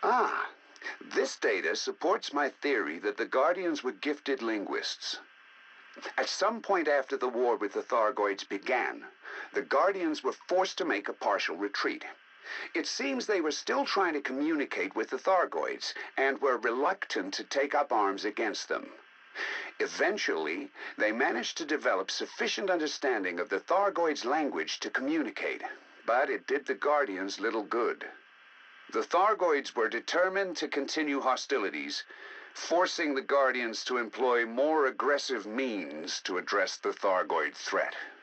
Ah, this data supports my theory that the Guardians were gifted linguists. At some point after the war with the Thargoids began, the Guardians were forced to make a partial retreat. It seems they were still trying to communicate with the Thargoids and were reluctant to take up arms against them. Eventually, they managed to develop sufficient understanding of the Thargoids' language to communicate, but it did the Guardians little good. The Thargoids were determined to continue hostilities, forcing the Guardians to employ more aggressive means to address the Thargoid threat.